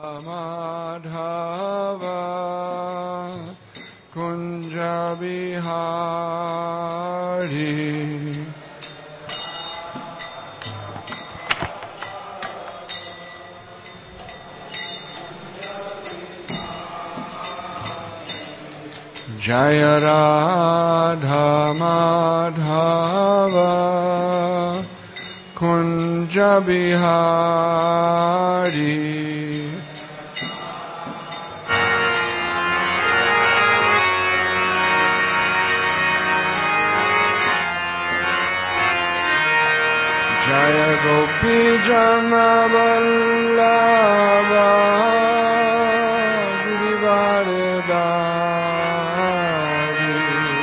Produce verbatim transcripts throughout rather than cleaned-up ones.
Madhava Kunja Bihari Jaya Radha Madhava Kunja Bihari Jaya Gopi Jana Vallabha Girivaradari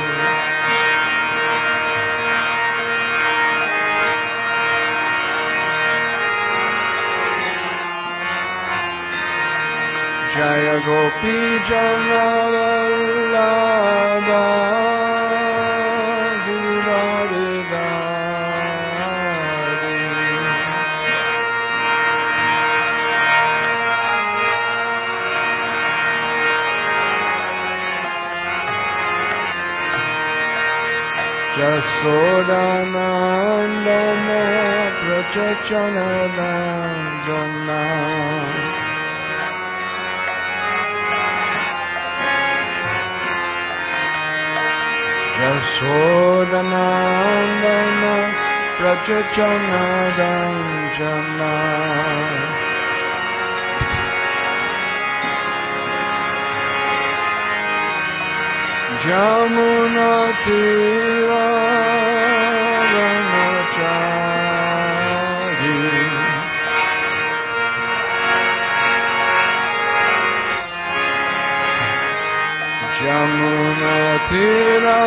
Jaya Gopi Jana Vallabha Yasodhanandana Prachachanandana Yasodhanandana Prachachanandana Jamuna Tira Ramachari Jamuna Tira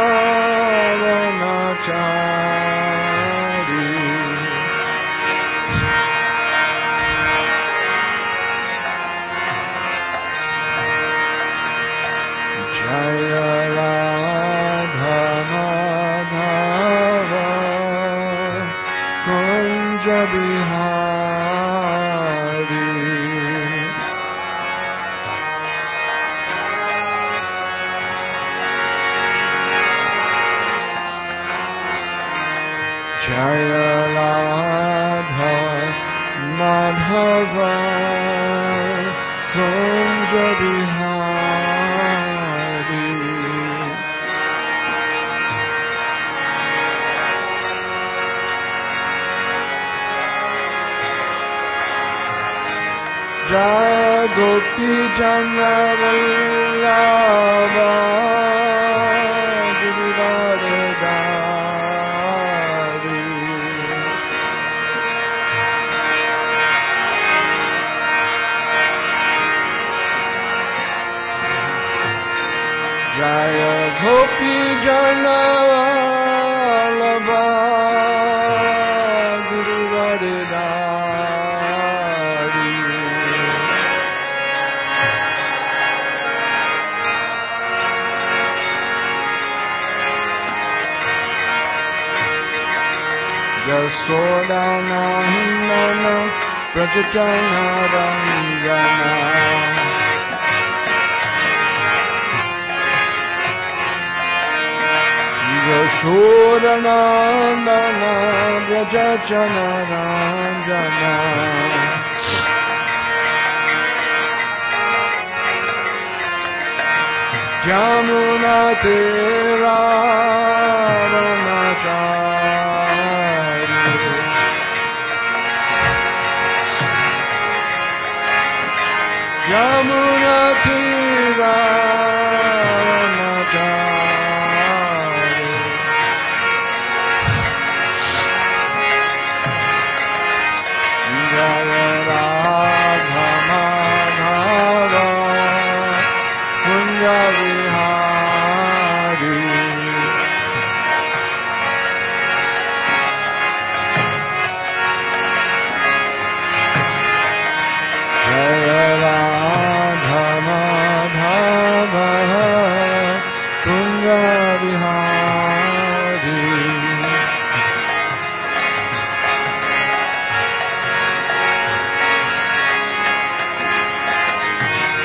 Ramachari Jaya Radha Madhava Kunja Bihari Jaya Radha Madhava Kunja Bihari Jaya Gopi Jana Vallabha Girivaradari Jaya Gopi Jana Vallabha Girivaradari Yasodhanandana Prachachanandana Yasodhanandana Prachachanandana Jamuna Tira Ramachari Jamuna Tira Ramachari Jaya Radha Madhava Kunja Bihari Jaya Radha Madhava Kunja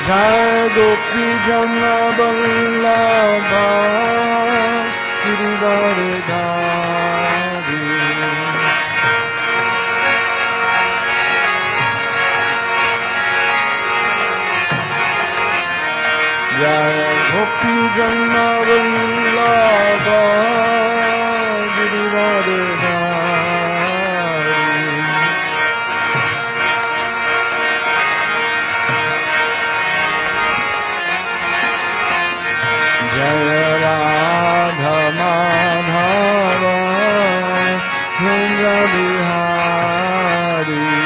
Jai Gopi Jana Vallabha Giridharidhari. Jai Gopi Jana Vallabha Giridharidhari. Jaya Radha Madhava Vrinda Bihari.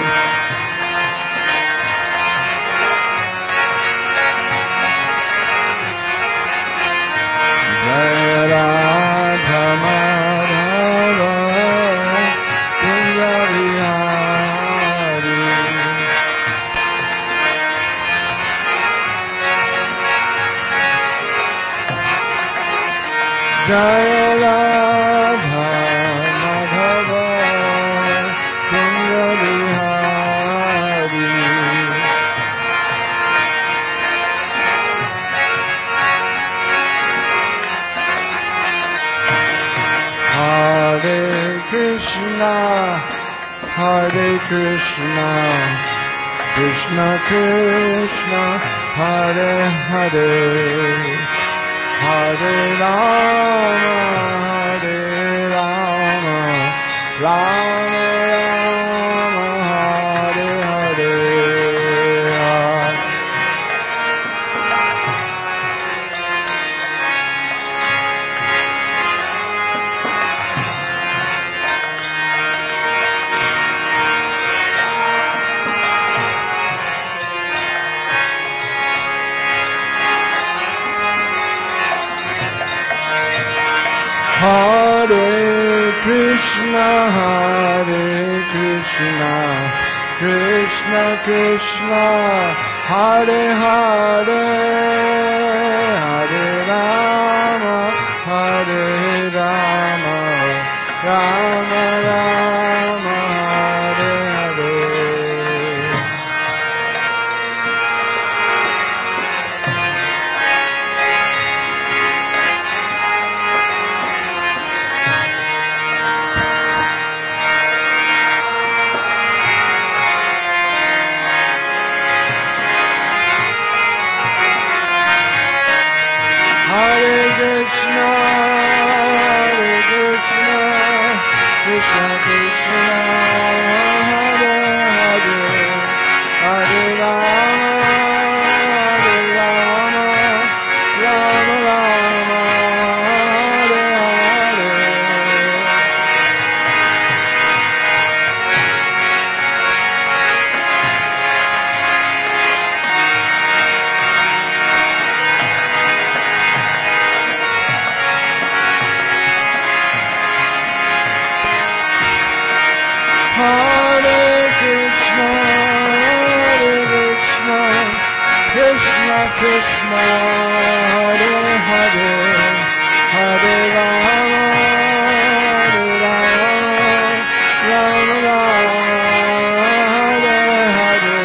Jaya Radha Madhava Vrinda Bihari. Jaya Radha Madhava Vrinda Bihari. Hare Krishna, Hare Krishna, Krishna Krishna, Hare Hare, Hare Rama, Hare Rama, Rama Rama, Hare Hare. Hare Krishna, Hare Krishna, Krishna Krishna, Hare Hare, Hare Rama, Hare Rama, Rama Rama, Hare Hare. Hare Krishna, Hare Krishna, Krishna Krishna, Hare Hare, Hare Rama, Hare Rama, Rama Rama, Hare Hare. Hare Krishna, Hare Krishna, Krishna Krishna, Hare Hare, Hare Rama, Hare Rama, Rama Rama, Hare Hare.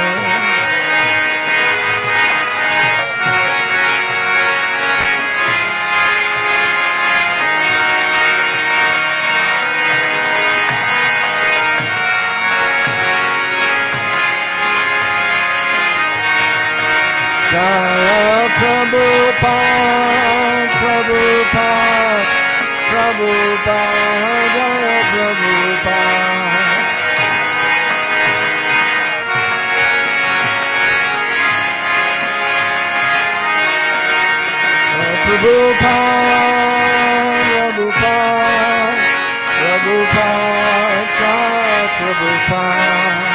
Jaya Prabhupada, Prabhupada, Prabhupada, Jaya Prabhupada. Prabhupada, Prabhupada, Prabhupada, Prabhupada.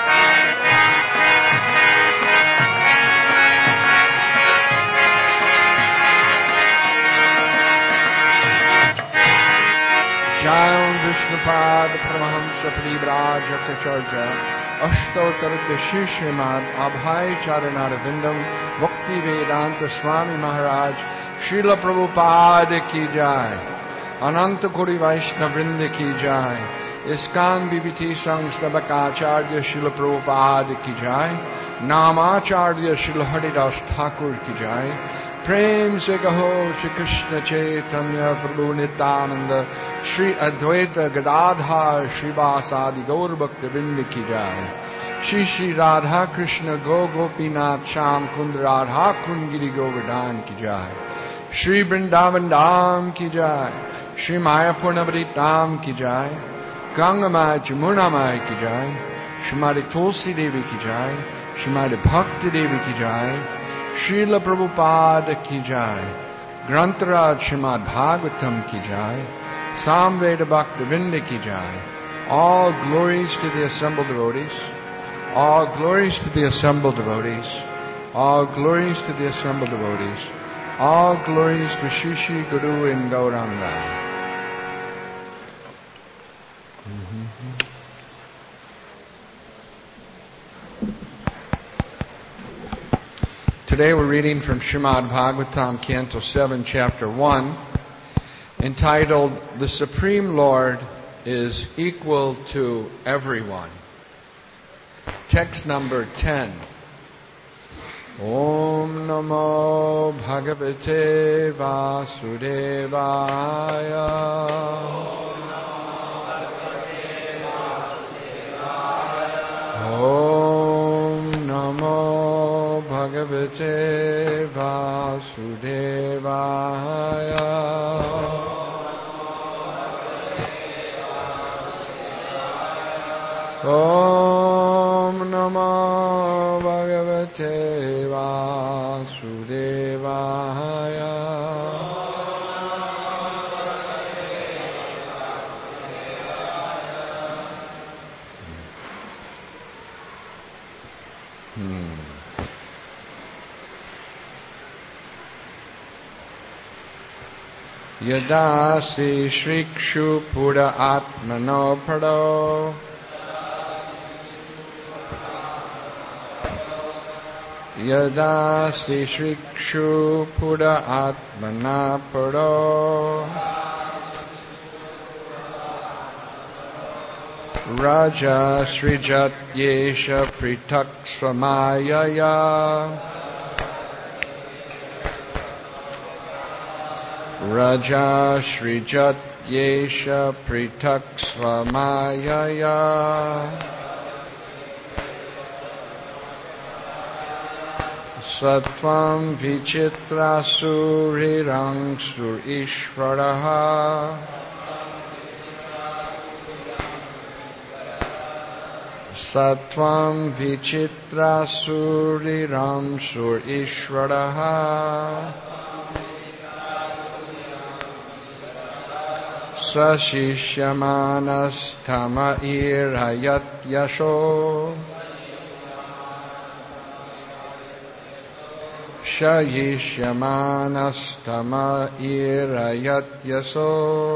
Jayam Vishnupad Paramahamsa Parivraj Bhattacharya Ashtotartya Shishimad Abhay Charanarvindam Bhakti Vedanta Swami Maharaj Srila Prabhupada Ki Jai Ananta Kori Vaishnava Vrinda Ki Jai Iskan B B T Sangh Stavakacharya Srila Prabhupada Ki Jai नामाचार्य Shri Haridas Thakur की जय। प्रेम से कहो श्री कृष्ण चैतन्य प्रभु नित्यानंद श्री अद्वैत गदाधर श्रीवासादि गौर भक्त वृंद की जय। श्री श्री राधा कृष्ण गो गोपीनाथ श्याम कुंद राधा कुंड गिरि गोवर्धन की जय। श्री वृंदावन धाम की जय। श्री मायापुर नवरी धाम की जय। गंगामाय जमुनामाय की जय। श्रीमती तुलसी देवी की जय। श्रीमती भक्ति देवी की जय। श्रील प्रभुपाद की जय। ग्रंथराज श्रीमद् भागवतम की जय। सामवेद भक्त वृंद की जय। All glories to the assembled devotees. All glories to the assembled devotees. All glories to the assembled devotees. All glories to Shri Shri Guru and Gauranga. Today we're reading from Srimad Bhagavatam, Canto seven, Chapter one, entitled, The Supreme Lord is Equal to Everyone. Text number ten. Om Namo Bhagavate Vasudevaya. Om Namo Bhagavate Vasudevaya. Om Namo Bhagavate Vasudevaya. Hmm. Yadasi Shrikshu Pura Atmano Prado. Yadasi Shrikshu Pura Atmana Prado. Raja Srijat Yesha Pritak Swamayaya. Raja Srijat Yesha Pritak Swamayaya. Sattvam Vichitra Surirang Sur Ishvaraha. Sattvam Vichitra Surirang Sur Ishvaraha. Sashishyamanas-tama irayat yasho. Shayishyamanastama irayat yaso.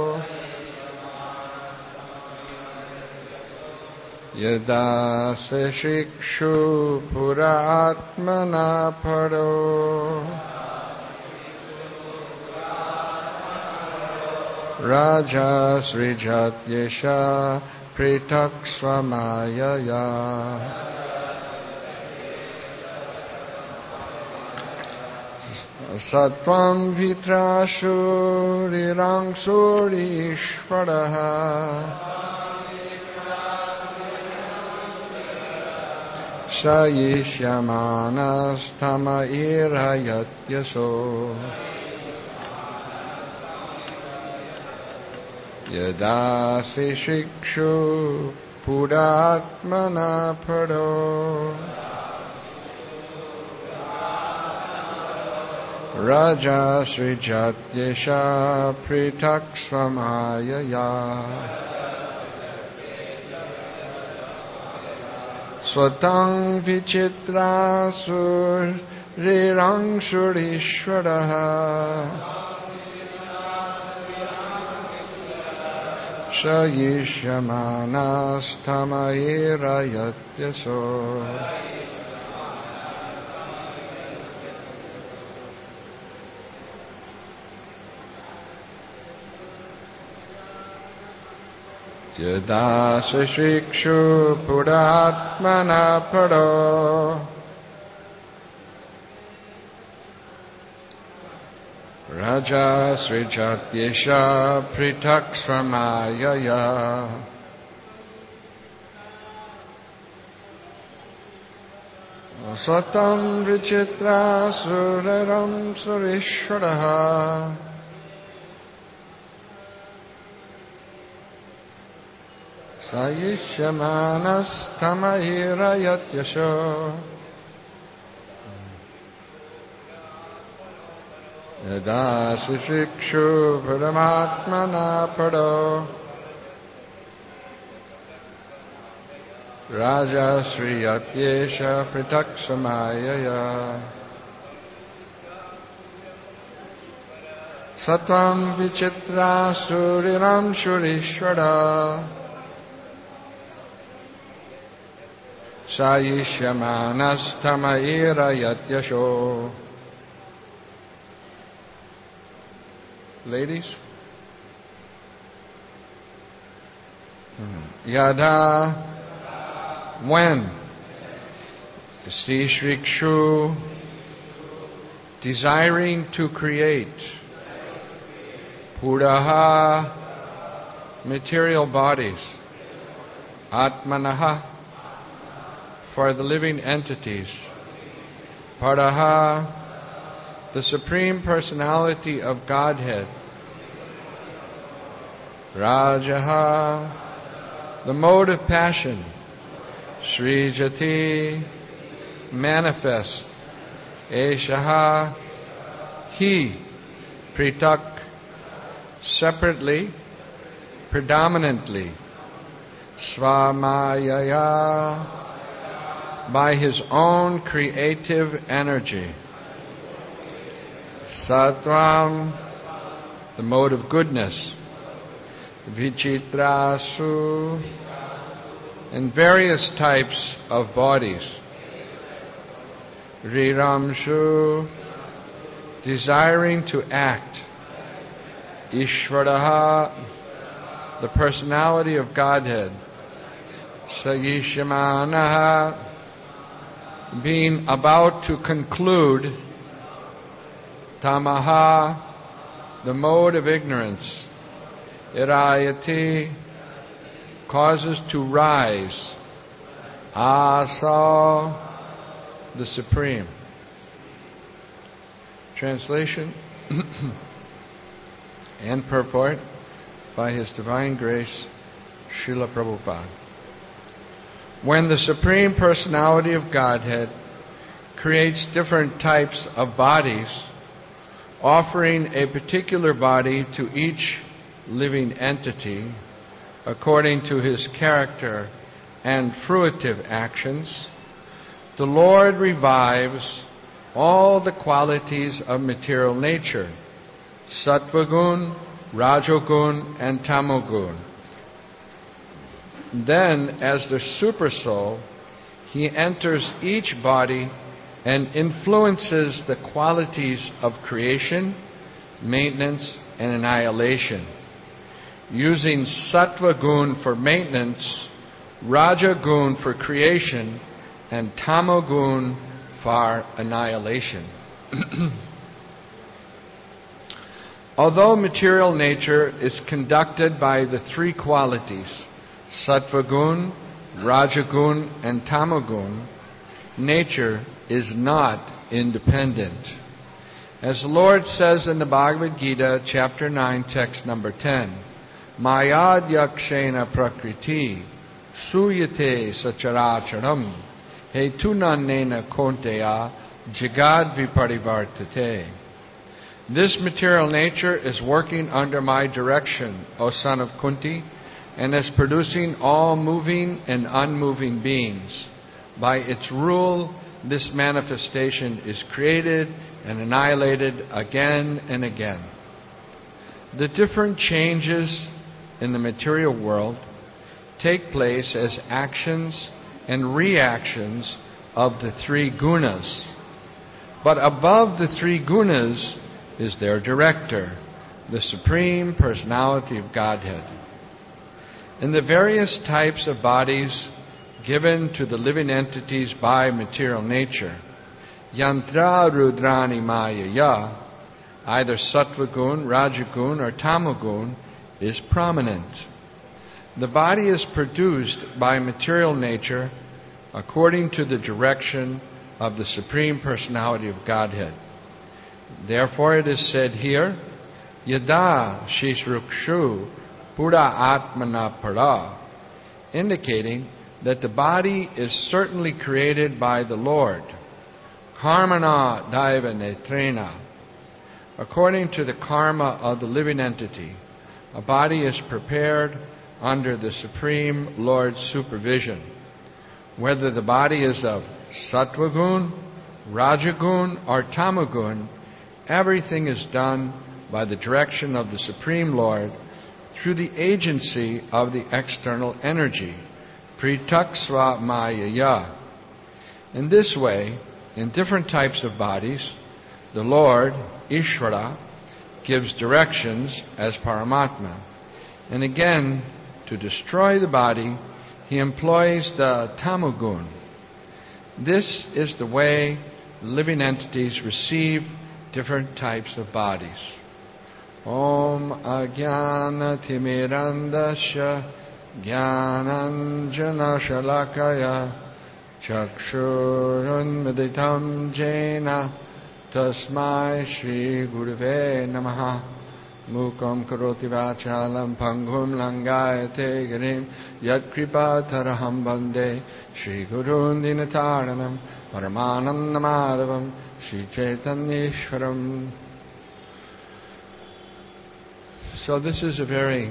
Yada se shikshu puratmana paro. Raja Srijat Yesha Pritak Swamayaya. Sattvam Vitrashurirang Surishvaraha. Shayishyamanastama irayat yaso. Yada se shikshu puratmana pado. Raja Srijat Yesha Pritak Swamayaya. Swatang Vichitra Surirang Surishvaraha. Shayishyamanastama irayat yaso. Yada se shikshu puratmana pado. Raja Srijatyesha Pritak Swamayaya Swatam Vichitra Suraram Surishwaraha Sayishamanas Tamayirayat Yasho Yada Sishikshu Paramatmana Pado Raja Sriyatyesha Pritak Samayaya Satvam Vichitra Suriram Shurishwara Sayishamanas Tamayirayat Yasho. Ladies? Yada, when? Sri Shrikshu, desiring to create. Puraha, material bodies. Atmanaha, for the living entities. Paraha, the Supreme Personality of Godhead. Rajaha, the mode of passion. Srijati, manifest. Eshaha, he. Pritak, separately, predominantly. Swamayaya, by his own creative energy. Sattvam, the mode of goodness. Vichitrasu, and various types of bodies. Riramshu, desiring to act. Ishvaraha, the personality of Godhead. Sayishamanaha, being about to conclude. Tamaha, the mode of ignorance. Irayati, causes to rise. Asa, the Supreme. Translation and purport by His Divine Grace, Srila Prabhupada. When the Supreme Personality of Godhead creates different types of bodies, offering a particular body to each living entity according to his character and fruitive actions, the Lord revives all the qualities of material nature, sattvagun, rajogun, and tamogun. Then, as the Supersoul, he enters each body and influences the qualities of creation, maintenance, and annihilation, using sattva gun for maintenance, raja gun for creation, and tamo gun for annihilation. Although material nature is conducted by the three qualities, sattva gun, raja gun, and tamo gun, nature is not independent. As the Lord says in the Bhagavad Gita, chapter nine, text number ten, Mayad yakshena prakriti suyate sacharacharam hetunanena konteya jagad viparivartate. This material nature is working under my direction, O son of Kunti, and is producing all moving and unmoving beings. By its rule, this manifestation is created and annihilated again and again. The different changes in the material world take place as actions and reactions of the three gunas. But above the three gunas is their director, the Supreme Personality of Godhead. In the various types of bodies given to the living entities by material nature, yantra rudrani mayaya, either sattva-gun, rajagun, or tamagun, is prominent. The body is produced by material nature according to the direction of the Supreme Personality of Godhead. Therefore it is said here, Yada Shishrukshu Pura Atmana Para, indicating that the body is certainly created by the Lord. Karmana Daiva Netrena. According to the karma of the living entity, a body is prepared under the Supreme Lord's supervision. Whether the body is of sattva-gun, rajagun, or tamagun, everything is done by the direction of the Supreme Lord through the agency of the external energy, pritaksva mayaya. In this way, in different types of bodies, the Lord, Ishvara, gives directions as Paramatma. And again, to destroy the body, he employs the tamagun. This is the way living entities receive different types of bodies. Om Ajnana Timirandasya Jnananjana Shalakaya Chakshurun Meditam Jena Tasmai Shri Gurave Namaha Mukam Karoti Vachalam Pangum Langayate Garim Yat Kripa Taraham Bande Shri Gurun Dinataranam Paramanandamadavam Shri Chaitanyeshwaram. So this is a very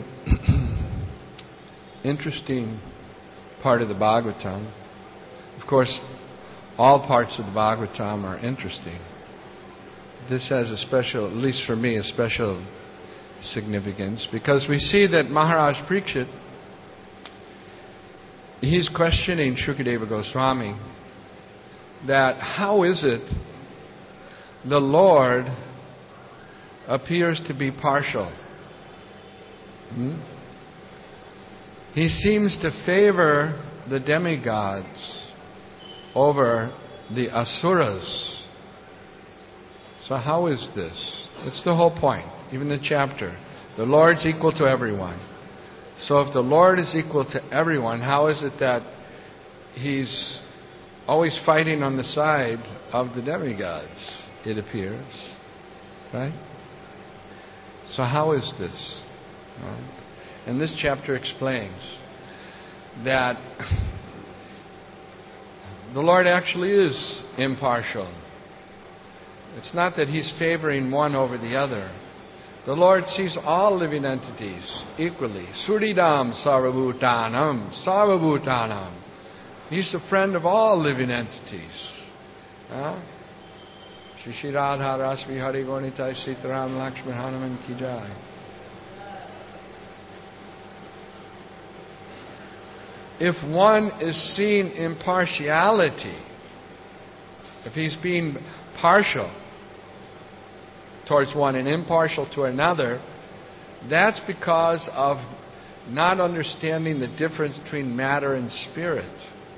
interesting part of the Bhagavatam. Of course, all parts of the Bhagavatam are interesting. This has a special, at least for me, a special significance, because we see that Maharaj Parikshit, he's questioning Shukadeva Goswami that how is it the Lord appears to be partial? Hmm? He seems to favor the demigods over the asuras. So how is this? That's the whole point, even the chapter. The Lord's equal to everyone. So if the Lord is equal to everyone, how is it that He's always fighting on the side of the demigods, it appears? Right? So how is this? Right? And this chapter explains that the Lord actually is impartial. It's not that He's favoring one over the other. The Lord sees all living entities equally. Suridam sarvabhutanam, sarvabhutanam. He's the friend of all living entities. Huh? Shri Shri Radha Rasmi Hari Gornitai Sitaram Lakshmi Hanuman Ki Jai. If one is seeing impartiality, if he's being partial towards one and impartial to another, that's because of not understanding the difference between matter and spirit.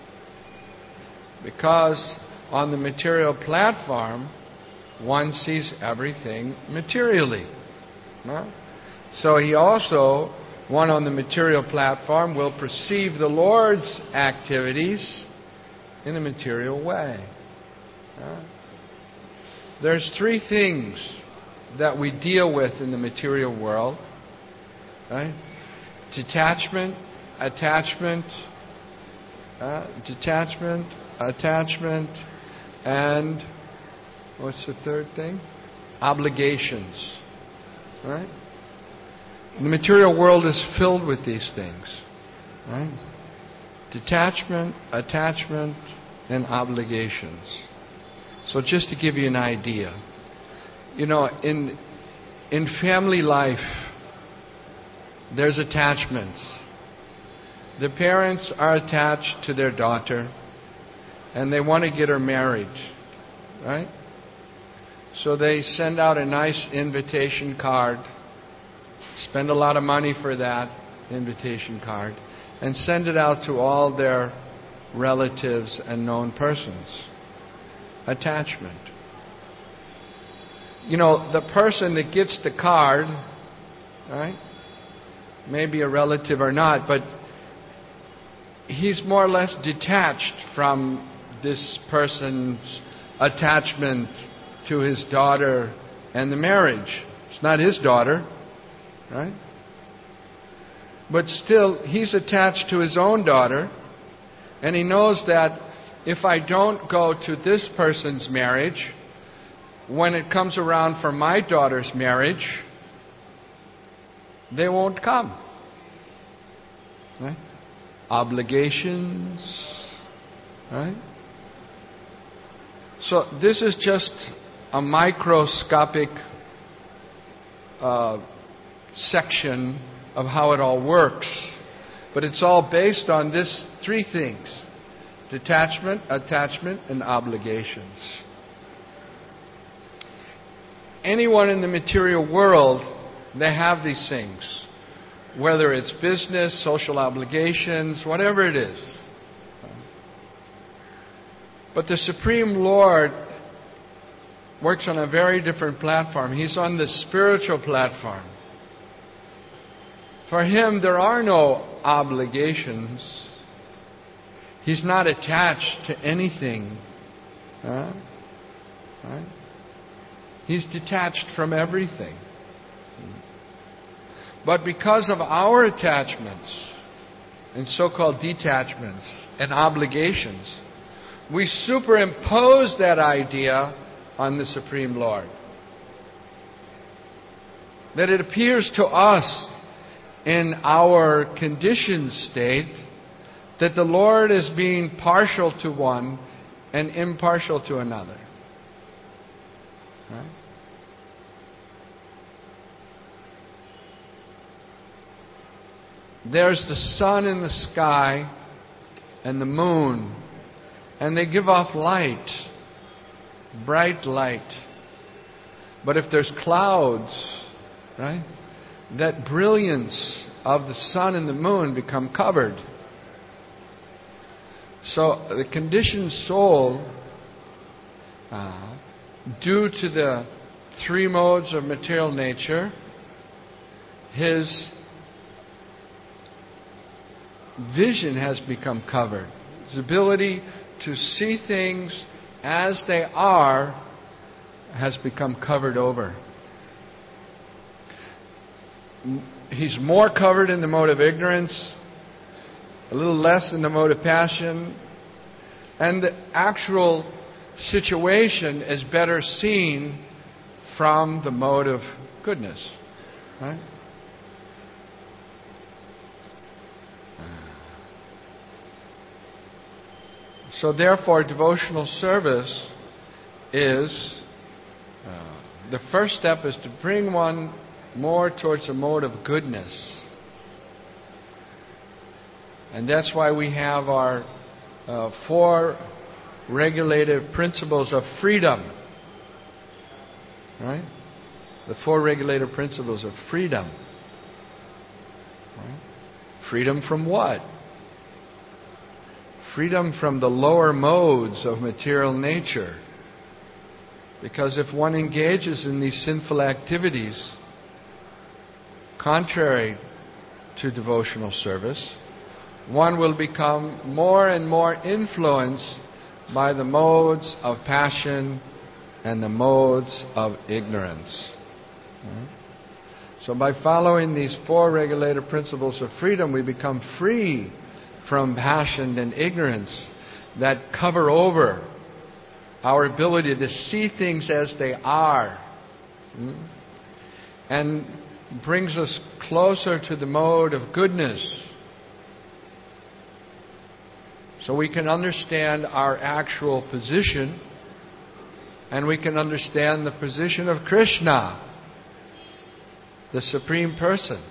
Because on the material platform, one sees everything materially. No? So he also, one on the material platform, will perceive the Lord's activities in a material way. No? There's three things that we deal with in the material world. Right? Detachment, attachment, uh, detachment, attachment, and what's the third thing? Obligations. Right? The material world is filled with these things. Right? Detachment, attachment, and obligations. So just to give you an idea, you know, in in family life, there's attachments. The parents are attached to their daughter, and they want to get her married, right? So they send out a nice invitation card, spend a lot of money for that invitation card, and send it out to all their relatives and known persons. Attachment. you know, the person that gets the card, right? Maybe a relative or not, but he's more or less detached from this person's attachment to his daughter and the marriage. It's not his daughter, right? But still, he's attached to his own daughter, and he knows that if I don't go to this person's marriage, when it comes around for my daughter's marriage, they won't come. Right? Obligations. Right? So this is just a microscopic uh, section of how it all works. But it's all based on this three things: detachment, attachment, and obligations. Anyone in the material world, they have these things. Whether it's business, social obligations, whatever it is. But the Supreme Lord works on a very different platform. He's on the spiritual platform. For Him, there are no obligations. He's not attached to anything. Huh? Right? He's detached from everything. But because of our attachments and so-called detachments and obligations, we superimpose that idea on the Supreme Lord. That it appears to us in our conditioned state that the Lord is being partial to one and impartial to another. Right? There's the sun in the sky and the moon, and they give off light, bright light. But if there's clouds, right, that brilliance of the sun and the moon become covered. So the conditioned soul, uh, due to the three modes of material nature, his vision has become covered. His ability to see things as they are has become covered over. He's more covered in the mode of ignorance, a little less in the mode of passion, and the actual situation is better seen from the mode of goodness. Right? So therefore, devotional service is, uh, the first step is to bring one more towards a mode of goodness. And that's why we have our uh, four regulative principles of freedom. Right? The four regulative principles of freedom. Right? Freedom from what? Freedom from the lower modes of material nature. Because if one engages in these sinful activities contrary to devotional service, one will become more and more influenced by the modes of passion and the modes of ignorance. So by following these four regulative principles of freedom, we become free from passion and ignorance that cover over our ability to see things as they are, and brings us closer to the mode of goodness, so we can understand our actual position, and we can understand the position of Krishna, the Supreme Person.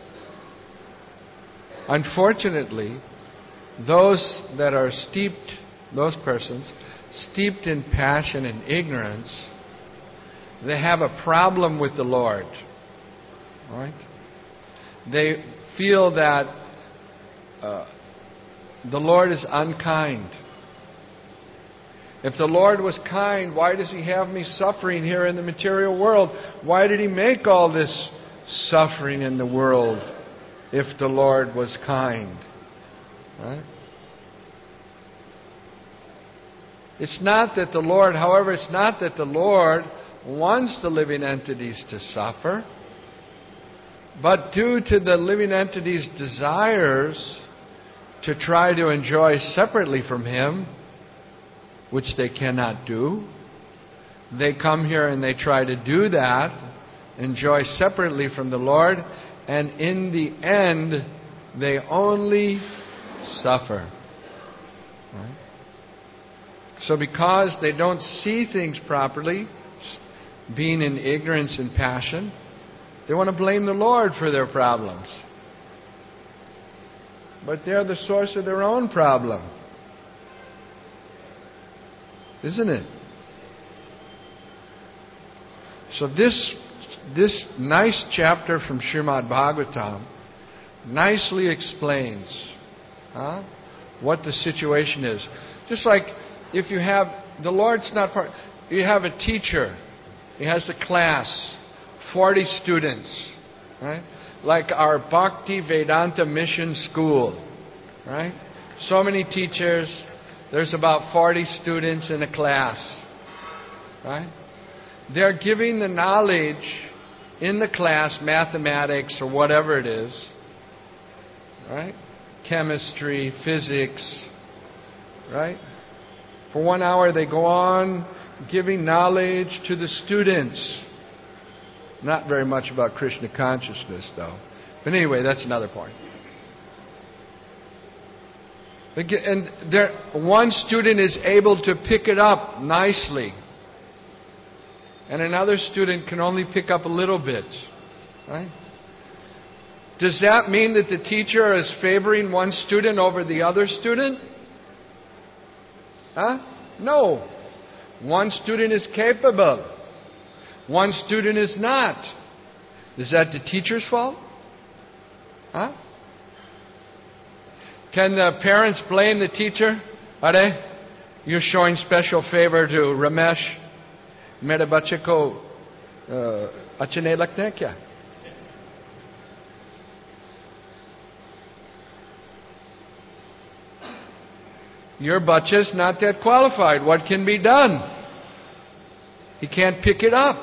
Unfortunately, those that are steeped, those persons, steeped in passion and ignorance, they have a problem with the Lord. Right? They feel that uh, the Lord is unkind. If the Lord was kind, why does He have me suffering here in the material world? Why did He make all this suffering in the world if the Lord was kind? Right? It's not that the Lord, however, it's not that the Lord wants the living entities to suffer, but due to the living entities' desires to try to enjoy separately from Him, which they cannot do, they come here and they try to do that, enjoy separately from the Lord, and in the end, they only suffer. Right? So because they don't see things properly, being in ignorance and passion, they want to blame the Lord for their problems. But they're the source of their own problem. Isn't it? So this, this nice chapter from Srimad Bhagavatam nicely explains huh, what the situation is. Just like if you have, the Lord's not part, you have a teacher, he has a class, forty students, right? Like our Bhakti Vedanta Mission School, right? So many teachers, there's about forty students in a class, right? They're giving the knowledge in the class, mathematics or whatever it is, right? Chemistry, physics, right? For one hour they go on giving knowledge to the students. Not very much about Krishna consciousness, though. But anyway, that's another point. And there, one student is able to pick it up nicely, and another student can only pick up a little bit. Right? Does that mean that the teacher is favoring one student over the other student? Huh? No. One student is capable. One student is not. Is that the teacher's fault? Huh? Can the parents blame the teacher? Are you're showing special favor to Ramesh? Mera bache ko ache nahi lagte hain kya? Your bacha's not that qualified. What can be done? He can't pick it up.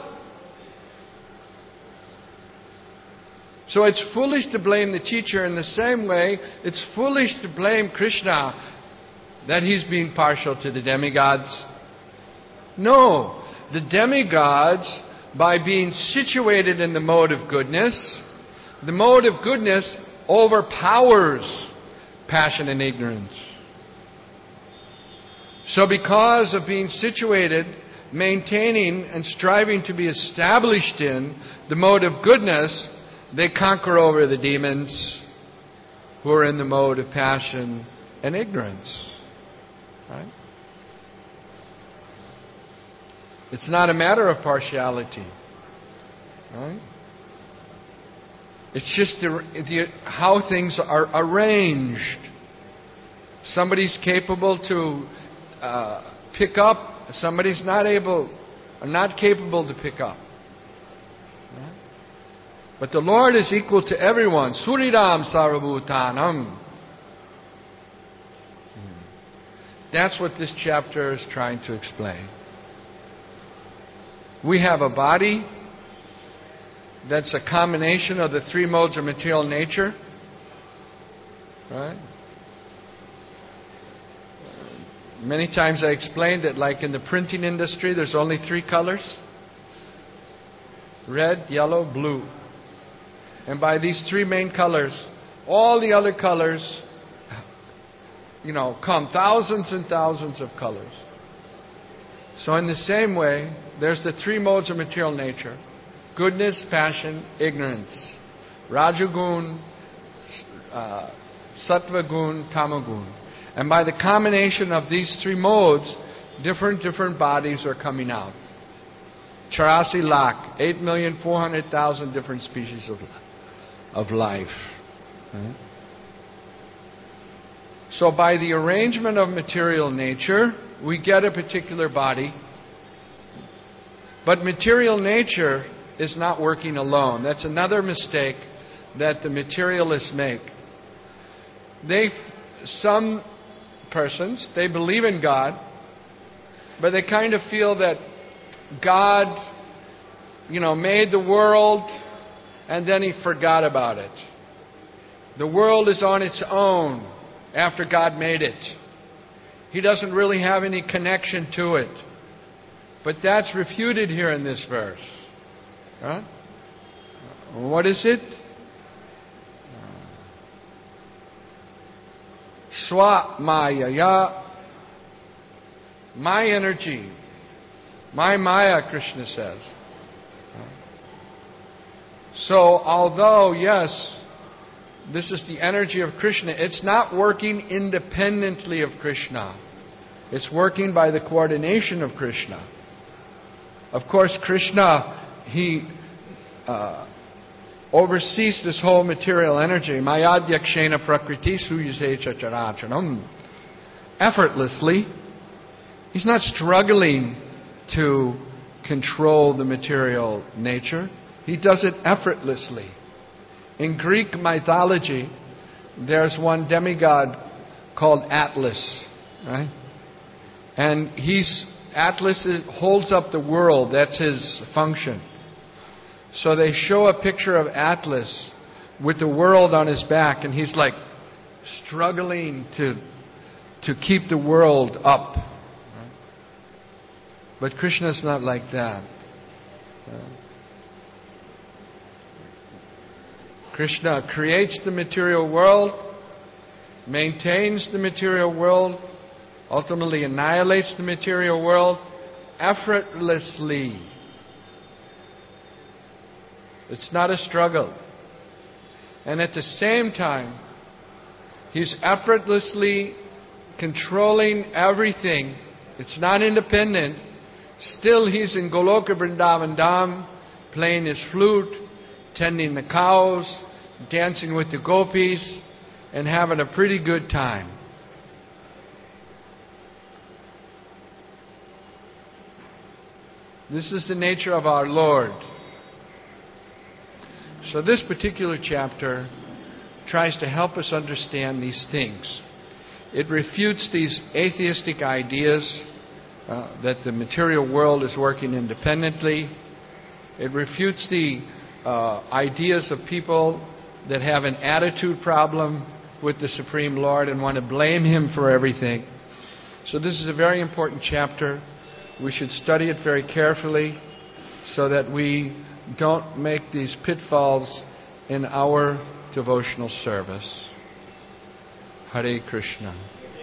So it's foolish to blame the teacher. In the same way, it's foolish to blame Krishna that He's being partial to the demigods. No. The demigods, by being situated in the mode of goodness, the mode of goodness overpowers passion and ignorance. So because of being situated, maintaining and striving to be established in the mode of goodness, they conquer over the demons who are in the mode of passion and ignorance. Right? It's not a matter of partiality. Right? It's just the, the, how things are arranged. Somebody's capable to uh, pick up, somebody's not able, not capable to pick up. Right? But the Lord is equal to everyone. Suridam Sarvabhutanam. That's what this chapter is trying to explain. We have a body that's a combination of the three modes of material nature. Right? Many times I explained that, like in the printing industry, there's only three colors. Red, yellow, blue. And by these three main colors, all the other colors, you know, come thousands and thousands of colors. So in the same way, there's the three modes of material nature. Goodness, passion, ignorance. Rajagun, uh, Sattvagun, Tamagun. And by the combination of these three modes, different, different bodies are coming out. Charasi lakh, eight million four hundred thousand different species of, of life. Right? So by the arrangement of material nature, we get a particular body, but material nature is not working alone. That's another mistake that the materialists make. They, some persons, they believe in God, but they kind of feel that God, you know, made the world and then He forgot about it. The world is on its own after God made it. He doesn't really have any connection to it. But that's refuted here in this verse. Right? What is it? Swa Maya Ya. My energy. My Maya, Krishna says. So, although, yes, this is the energy of Krishna, it's not working independently of Krishna. It's working by the coordination of Krishna. Of course, Krishna, He uh, oversees this whole material energy. Mayadhyakshena prakriti suyase chacharachanam. Effortlessly. He's not struggling to control the material nature. He does it effortlessly. In Greek mythology, there's one demigod called Atlas, right? And he's Atlas is, holds up the world. That's his function. So they show a picture of Atlas with the world on his back, and he's like struggling to to keep the world up. But Krishna's not like that. Krishna creates the material world, maintains the material world, ultimately annihilates the material world effortlessly. It's not a struggle. And at the same time, He's effortlessly controlling everything. It's not independent. Still He's in Goloka Vrindavan Dham, playing His flute, tending the cows, dancing with the gopis, and having a pretty good time. This is the nature of our Lord. So this particular chapter tries to help us understand these things. It refutes these atheistic ideas uh, that the material world is working independently. It refutes the uh, ideas of people that have an attitude problem with the Supreme Lord and want to blame Him for everything. So this is a very important chapter. We should study it very carefully so that we don't make these pitfalls in our devotional service. Hare Krishna.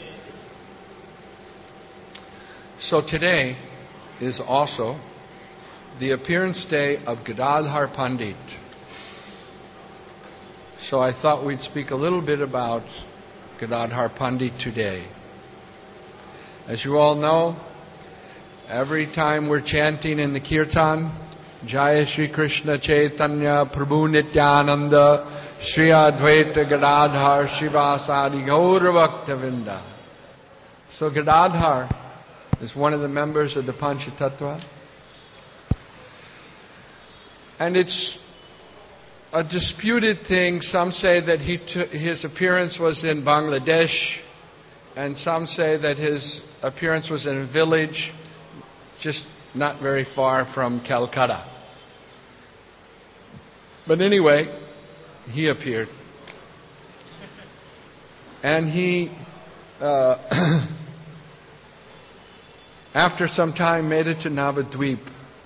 So today is also the appearance day of Gadadhar Pandit. So I thought we'd speak a little bit about Gadadhar Pandit today. As you all know, every time we're chanting in the Kirtan, Jaya Shri Krishna Chaitanya Prabhu Nityananda Shri Advaita Gadadhar Shivasadi Gaura Bhaktavinda. So Gadadhar is one of the members of the Panchatattva. And it's a disputed thing. Some say that he t- his appearance was in Bangladesh, and some say that his appearance was in a village just not very far from Calcutta. But anyway, he appeared. And he, uh, after some time, made it to Navadvip.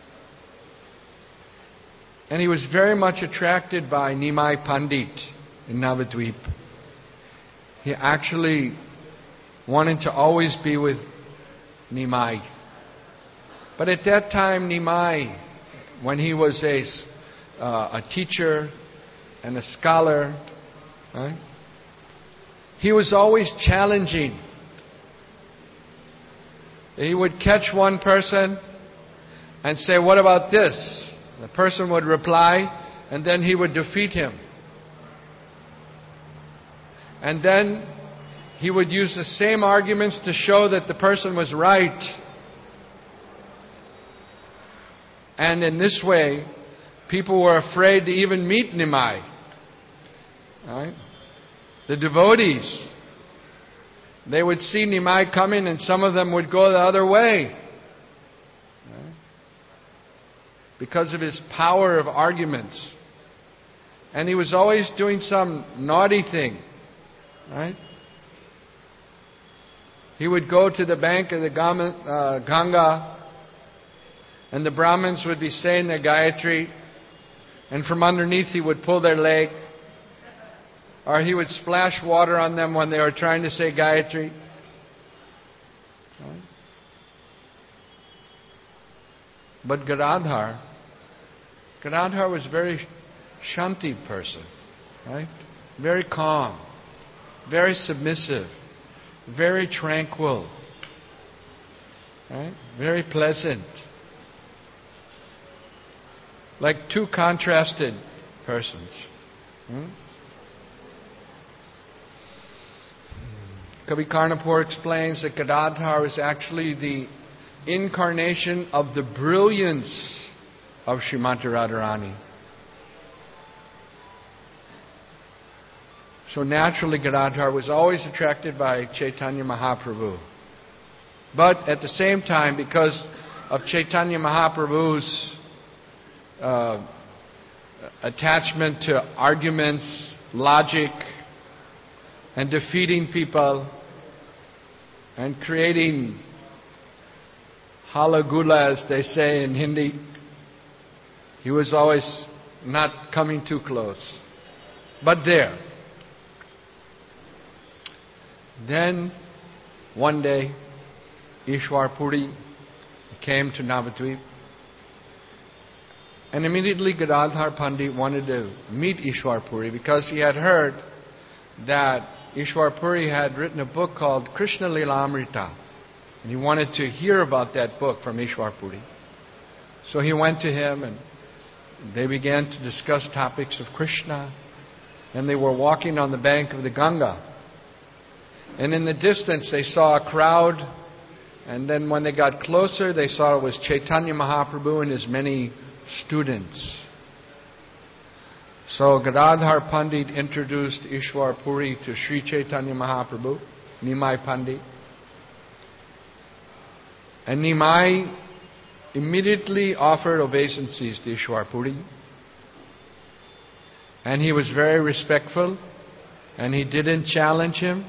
And he was very much attracted by Nimai Pandit in Navadvip. He actually wanted to always be with Nimai. But at that time, Nimai, when he was a, uh, a teacher and a scholar, right, he was always challenging. He would catch one person and say, "What about this?" The person would reply, and then he would defeat him. And then he would use the same arguments to show that the person was right. And in this way, people were afraid to even meet Nimai. Right? The devotees, they would see Nimai coming and some of them would go the other way. Right? Because of his power of arguments. And he was always doing some naughty thing. Right? He would go to the bank of the Ganga, and the Brahmins would be saying their Gayatri, and from underneath he would pull their leg, or he would splash water on them when they were trying to say Gayatri. Right? But Gadadhar, Gadadhar was a very shanti person, right? Very calm, very submissive, very tranquil, right? Very pleasant. Like two contrasted persons. Hmm? Kavi Karnapur explains that Gadadhar is actually the incarnation of the brilliance of Srimati Radharani. So naturally Gadadhar was always attracted by Chaitanya Mahaprabhu. But at the same time, because of Chaitanya Mahaprabhu's uh, attachment to arguments, logic, and defeating people, and creating halagula, as they say in Hindi, he was always not coming too close. But there. Then, one day, Ishwar Puri came to Navadvip, and immediately Gadadhar Pandit wanted to meet Ishwar Puri because he had heard that Ishwar Puri had written a book called Krishna Lilamrita, and he wanted to hear about that book from Ishwar Puri. So he went to him and they began to discuss topics of Krishna, and they were walking on the bank of the Ganga. And in the distance they saw a crowd, and then when they got closer they saw it was Chaitanya Mahaprabhu and his many students. So Gadadhar Pandit introduced Ishwar Puri to Sri Chaitanya Mahaprabhu, Nimai Pandit. And Nimai immediately offered obeisances to Ishwar Puri. And he was very respectful, and he didn't challenge him.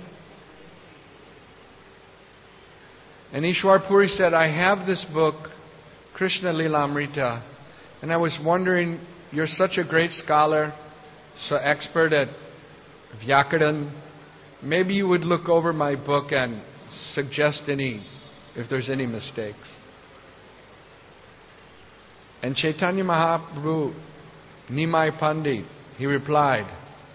And Ishwar Puri said, I have this book, Krishna Lilamrita, and I was wondering, you're such a great scholar, so expert at Vyakaran, maybe you would look over my book and suggest any, if there's any mistakes. And Chaitanya Mahaprabhu, Nimai Pandit, he replied,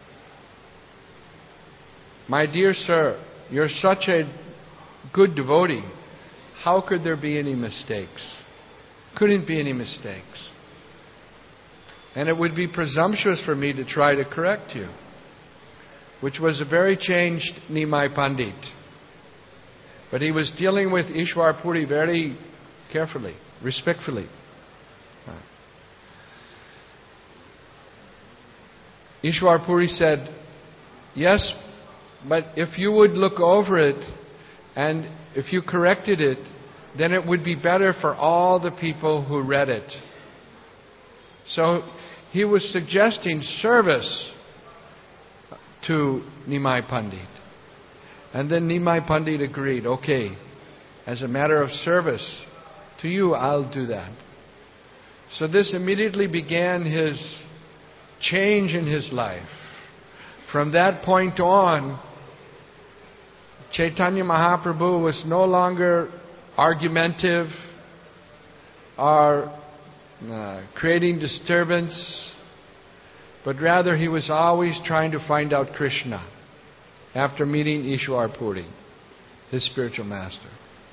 my dear sir, you're such a good devotee. How could there be any mistakes? Couldn't be any mistakes. And it would be presumptuous for me to try to correct you. Which was a very changed Nimai Pandit. But he was dealing with Ishwar Puri very carefully, respectfully. Ishwar Puri said, yes, but if you would look over it and if you corrected it, then it would be better for all the people who read it. So he was suggesting service to Nimai Pandit. And then Nimai Pandit agreed, okay, as a matter of service to you, I'll do that. So this immediately began his change in his life. From that point on, Chaitanya Mahaprabhu was no longer argumentative or uh, creating disturbance, but rather he was always trying to find out Krishna after meeting Ishwar Puri, his spiritual master.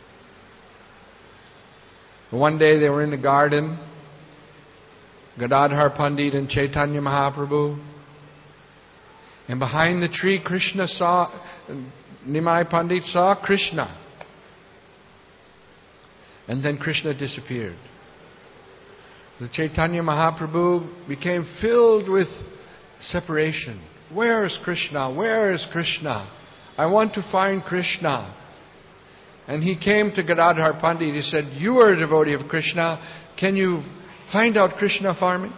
One day they were in the garden, Gadadhar Pandit and Chaitanya Mahaprabhu, and behind the tree Krishna saw, Nimai Pandit saw Krishna. And then Krishna disappeared. The Chaitanya Mahaprabhu became filled with separation. Where is Krishna? Where is Krishna? I want to find Krishna. And he came to Gadadhar Pandit. He said, you are a devotee of Krishna. Can you find out Krishna for me?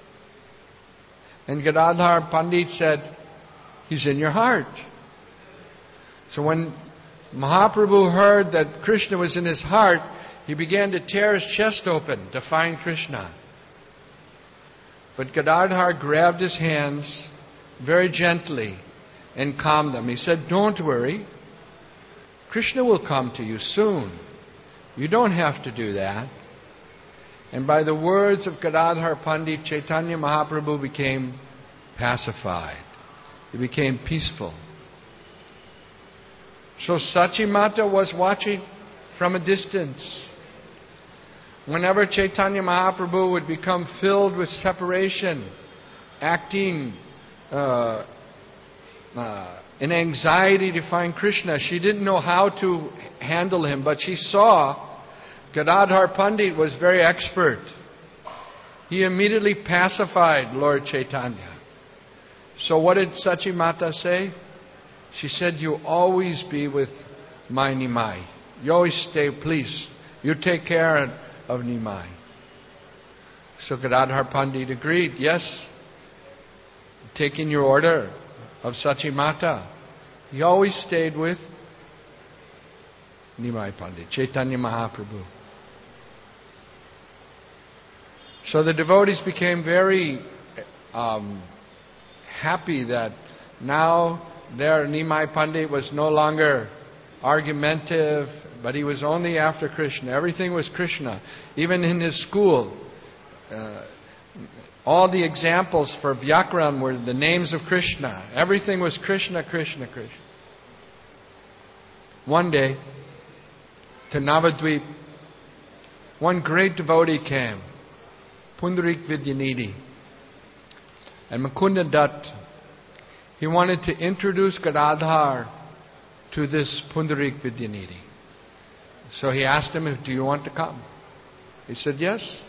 And Gadadhar Pandit said, he's in your heart. So when Mahaprabhu heard that Krishna was in his heart, he began to tear his chest open to find Krishna. But Gadadhar grabbed his hands very gently and calmed them. He said, don't worry. Krishna will come to you soon. You don't have to do that. And by the words of Gadadhar Pandit, Chaitanya Mahaprabhu became pacified. He became peaceful. So Sachi Mata was watching from a distance. Whenever Chaitanya Mahaprabhu would become filled with separation, acting uh, uh, in anxiety to find Krishna, she didn't know how to handle him, but she saw Gadadhar Pandit was very expert. He immediately pacified Lord Chaitanya. So what did Sachi Mata say? She said, you always be with my Nimai. You always stay, please. You take care of Nimai. So Gadadhar Pandit agreed, yes, taking your order of Sachi Mata. He always stayed with Nimai Pandit, Chaitanya Mahaprabhu. So the devotees became very um, happy that now their Nimai Pandit was no longer argumentative, but he was only after Krishna. Everything was Krishna. Even in his school, uh, all the examples for Vyakaran were the names of Krishna. Everything was Krishna, Krishna, Krishna. One day, to Navadvip, one great devotee came, Pundarik Vidyanidhi, and Mukunda Dutt. He wanted to introduce Gadadhar to this Pundarik Vidyanidhi. So he asked him, do you want to come? He said, yes.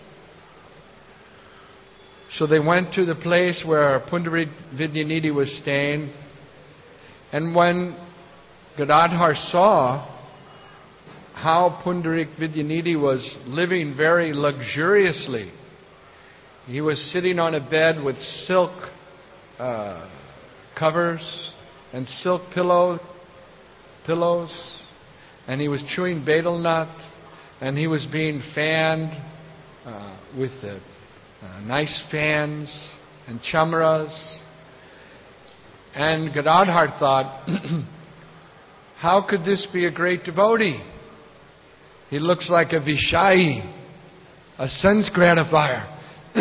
So they went to the place where Pundarik Vidyanidhi was staying. And when Gadadhar saw how Pundarik Vidyanidhi was living very luxuriously, he was sitting on a bed with silk uh, covers and silk pillow, pillows, and he was chewing betel nut, and he was being fanned uh, with the uh, nice fans and chamras. And Gadadhar thought, how could this be a great devotee? He looks like a Vishayi, a sense gratifier.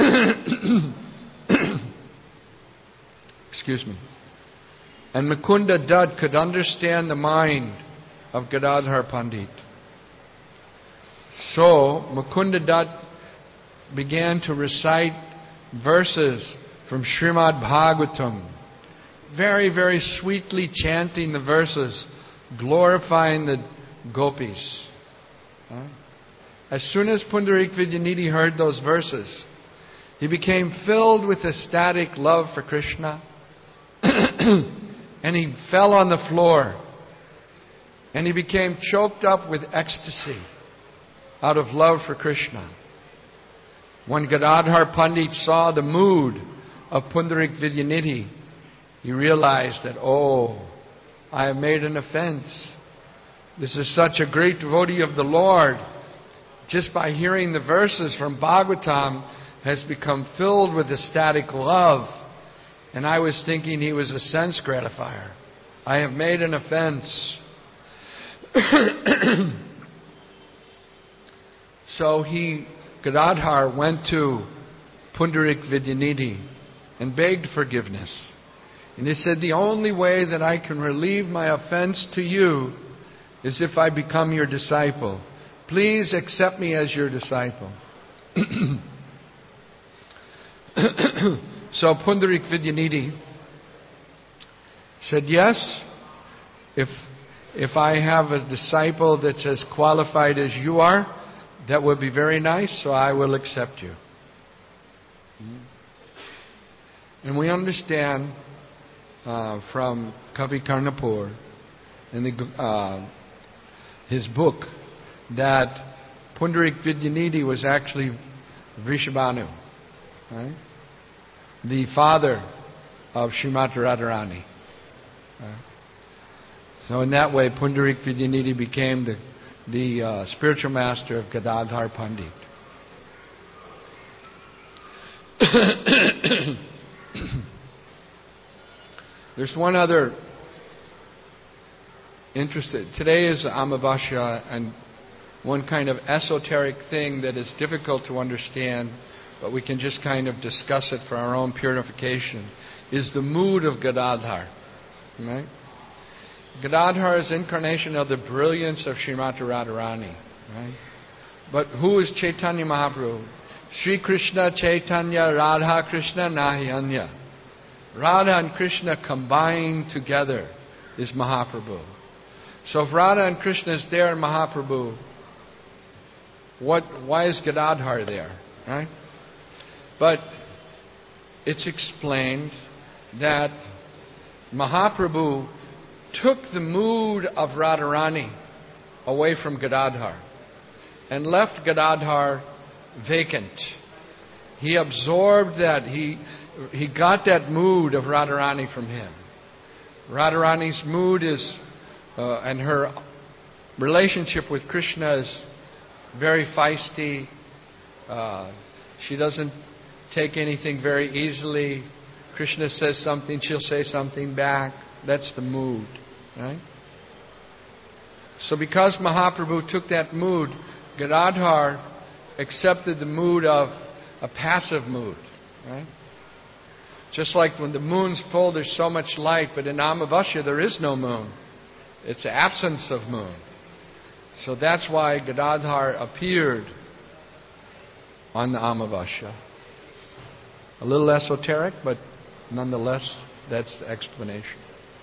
Excuse me. And Mukunda Dutt could understand the mind of Gadadhar Pandit. So Mukunda Dutt began to recite verses from Srimad Bhagavatam, very, very sweetly chanting the verses, glorifying the gopis. As soon as Pundarik Vidyanidhi heard those verses, he became filled with ecstatic love for Krishna. And he fell on the floor. And he became choked up with ecstasy out of love for Krishna. When Gadadhar Pandit saw the mood of Pundarik Vidyanidhi, he realized that, oh, I have made an offense. This is such a great devotee of the Lord. Just by hearing the verses from Bhagavatam, has become filled with ecstatic love. And I was thinking he was a sense gratifier. I have made an offense. So he, Gadadhar, went to Pundarik Vidyanidhi and begged forgiveness. And he said, the only way that I can relieve my offense to you is if I become your disciple. Please accept me as your disciple. So Pundarik Vidyanidhi said, yes, if if I have a disciple that's as qualified as you are, that would be very nice, so I will accept you. And we understand uh, from Kavi Karnapur in the, uh, his book that Pundarik Vidyanidhi was actually Vrishabhanu, right? The father of Srimati Radharani. Right? So in that way, Pundarik Vidyanidhi became the, the uh, spiritual master of Gadadhar Pandit. There's one other interesting. Today is Amavasya, and one kind of esoteric thing that is difficult to understand, but we can just kind of discuss it for our own purification, is the mood of Gadadhar. Right? Gadadhar is incarnation of the brilliance of Srimati Radharani. Right? But who is Chaitanya Mahaprabhu? Sri Krishna Chaitanya Radha Krishna Nahi Anya. Radha and Krishna combined together is Mahaprabhu. So if Radha and Krishna is there in Mahaprabhu, what? Why is Gadadhar there? Right? But it's explained that Mahaprabhu took the mood of Radharani away from Gadadhar and left Gadadhar vacant. He absorbed that. He he got that mood of Radharani from him. Radharani's mood is, uh, and her relationship with Krishna is very feisty. Uh, she doesn't take anything very easily. Krishna says something, she'll say something back. That's the mood, right? So because Mahaprabhu took that mood, Gadadhar accepted the mood of a passive mood, right? Just like when the moon's full, there's so much light, but in Amavasya there is no moon. It's the absence of moon. So that's why Gadadhar appeared on the Amavasya. A little esoteric, but nonetheless, that's the explanation.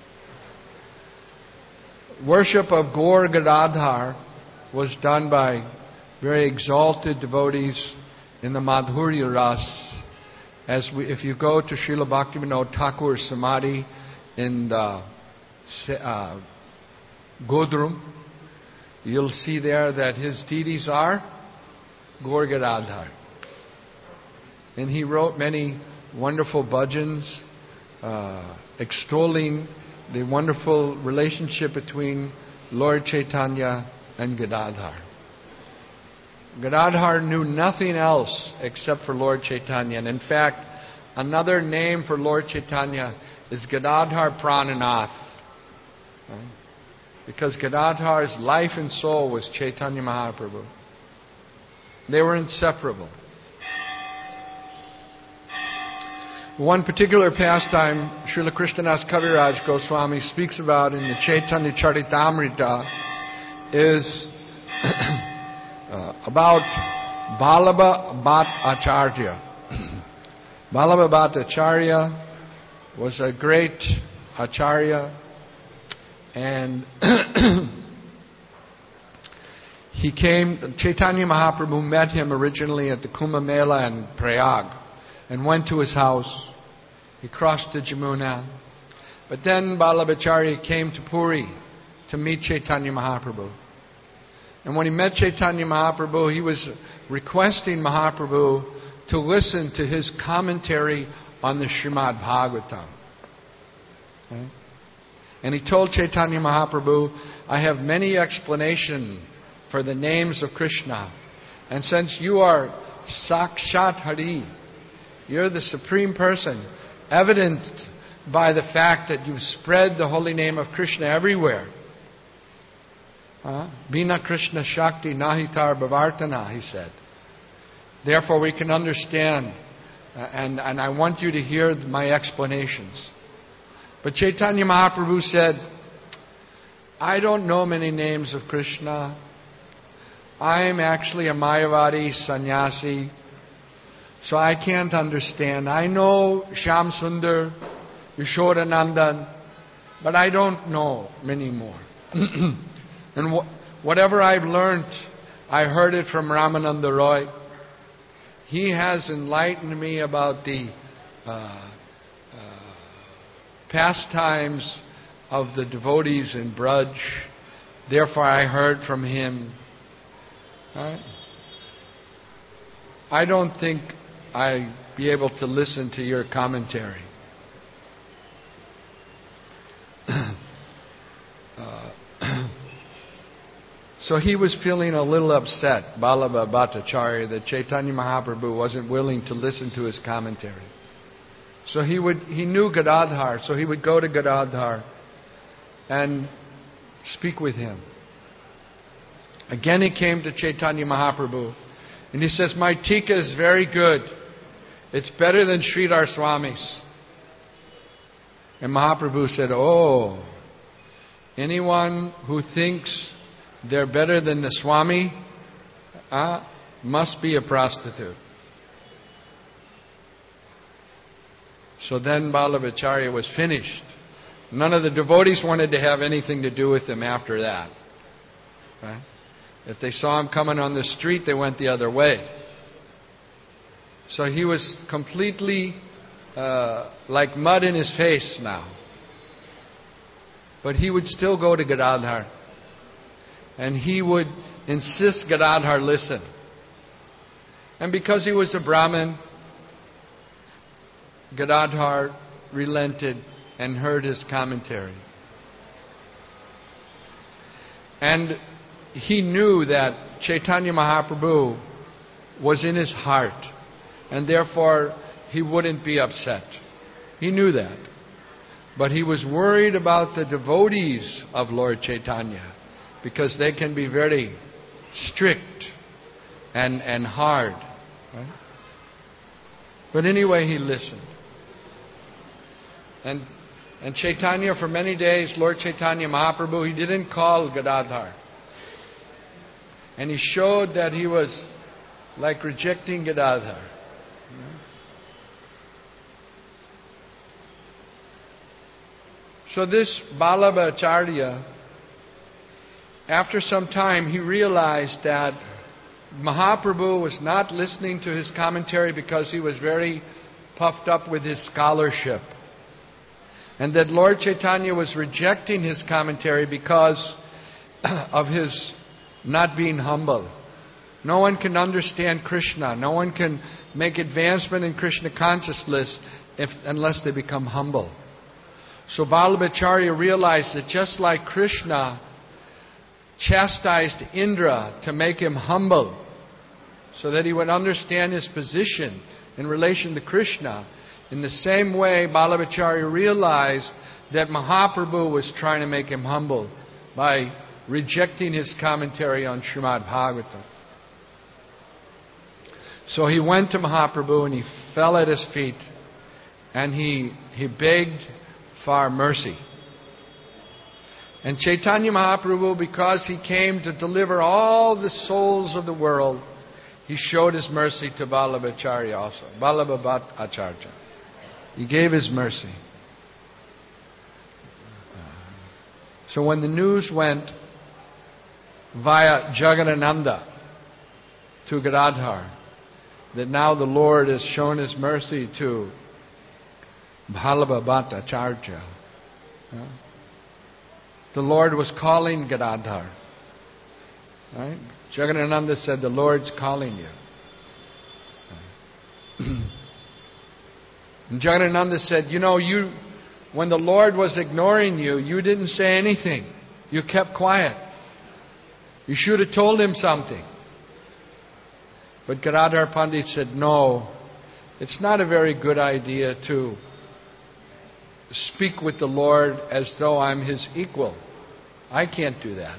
Worship of Gaur Gadadhar was done by very exalted devotees in the Madhurya Ras. As we, if you go to Srila Bhaktivinoda Thakur's Samadhi in the uh, Godrum, you'll see there that his deities are Gaur Gadadhar. And he wrote many wonderful bhajans uh, extolling the wonderful relationship between Lord Chaitanya and Gadadhar. Gadadhar knew nothing else except for Lord Chaitanya. And in fact, another name for Lord Chaitanya is Gadadhar Prananath. Right? Because Gadadhar's life and soul was Chaitanya Mahaprabhu. They were inseparable. One particular pastime Srila Krishnadas Kaviraj Goswami speaks about in the Chaitanya Charitamrita is uh, about Balabha Bhat Acharya. Balabha Bhat Acharya was a great Acharya, and he came, Chaitanya Mahaprabhu met him originally at the Kumbh Mela in Prayag and went to his house. He crossed the Jamuna. But then Balabhacharya came to Puri to meet Chaitanya Mahaprabhu. And when he met Chaitanya Mahaprabhu, he was requesting Mahaprabhu to listen to his commentary on the Srimad Bhagavatam. Okay? And he told Chaitanya Mahaprabhu, I have many explanations for the names of Krishna. And since you are Sakshat Hari, you're the Supreme Person, evidenced by the fact that you've spread the holy name of Krishna everywhere. Bina Krishna Shakti Nahitar Bhavartana, he said. Therefore we can understand, uh, and, and I want you to hear my explanations. But Chaitanya Mahaprabhu said, I don't know many names of Krishna. I'm actually a Mayavadi sannyasi, so I can't understand. I know Shyam Sundar, Yashodanandan, but I don't know many more. And wh- whatever I've learned, I heard it from Ramananda Roy. He has enlightened me about the uh, uh, pastimes of the devotees in Braj. Therefore, I heard from him. Right? I don't think I'd be able to listen to your commentary. uh, so he was feeling a little upset, Vallabha Bhattacharya, that Chaitanya Mahaprabhu wasn't willing to listen to his commentary. So he would he knew Gadadhar, so he would go to Gadadhar and speak with him. Again he came to Chaitanya Mahaprabhu and he says, my tika is very good. It's better than Sridhar Swami's. And Mahaprabhu said, oh, anyone who thinks they're better than the Swami uh, must be a prostitute. So then Vallabhacharya was finished. None of the devotees wanted to have anything to do with him after that. Right? If they saw him coming on the street, they went the other way. So he was completely uh, like mud in his face now. But he would still go to Gadadhar. And he would insist Gadadhar listen. And because he was a Brahmin, Gadadhar relented and heard his commentary. And he knew that Chaitanya Mahaprabhu was in his heart, and therefore he wouldn't be upset. He knew that. But he was worried about the devotees of Lord Chaitanya, because they can be very strict and, and hard. Right? But anyway, he listened. And, and Chaitanya, for many days, Lord Chaitanya Mahaprabhu, he didn't call Gadadhar. And he showed that he was like rejecting Gadadhar. So this Vallabhacharya, after some time, he realized that Mahaprabhu was not listening to his commentary because he was very puffed up with his scholarship. And that Lord Chaitanya was rejecting his commentary because of his not being humble. No one can understand Krishna. No one can make advancement in Krishna consciousness if, unless they become humble. So Vallabhacharya realized that just like Krishna chastised Indra to make him humble, so that he would understand his position in relation to Krishna, in the same way Vallabhacharya realized that Mahaprabhu was trying to make him humble by rejecting his commentary on Srimad Bhagavatam. So he went to Mahaprabhu and he fell at his feet and he, he begged for mercy. And Chaitanya Mahaprabhu, because he came to deliver all the souls of the world, he showed his mercy to Vallabhacharya also. Vallabhabhatacharya. He gave his mercy. So when the news went via Jagadananda to Gadadhar that now the Lord has shown his mercy to Vallabhabhatacharya, the Lord was calling Gadadhar. Right? Jagadananda said, the Lord's calling you. And Jagadananda said, you know, you, when the Lord was ignoring you, you didn't say anything. You kept quiet. You should have told him something. But Gadadhar Pandit said, no, it's not a very good idea to speak with the Lord as though I'm his equal. I can't do that.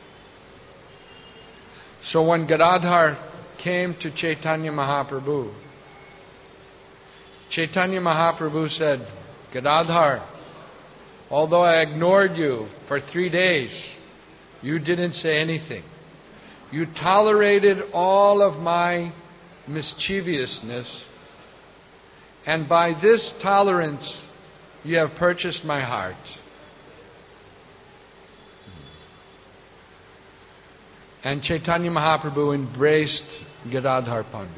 So when Gadadhar came to Chaitanya Mahaprabhu, Chaitanya Mahaprabhu said, Gadadhar, although I ignored you for three days, you didn't say anything. You tolerated all of my mischievousness, and by this tolerance, you have purchased my heart. And Chaitanya Mahaprabhu embraced Gadadhar Pandit.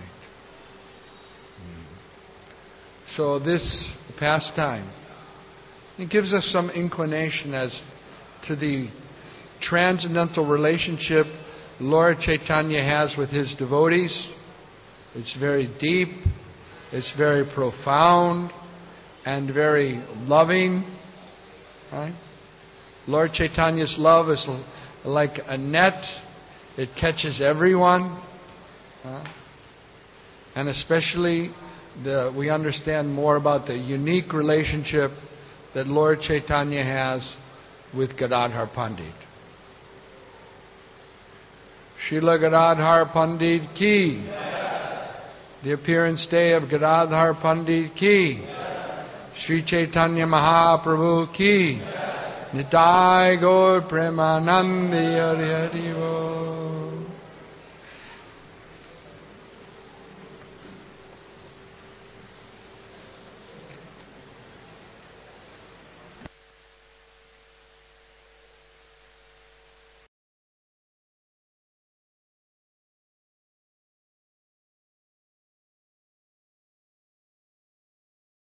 So this pastime, it gives us some inclination as to the transcendental relationship Lord Chaitanya has with His devotees. It's very deep, it's very profound, and very loving. Right? Lord Chaitanya's love is like a net. It catches everyone. Uh, and especially the, we understand more about the unique relationship that Lord Chaitanya has with Gadadhar Pandit. Srila Gadadhar Pandit ki. The appearance day of Gadadhar Pandit ki. Sri Chaitanya Mahaprabhu ki. Nitai Gaur Premanandi Hari Hari Bo.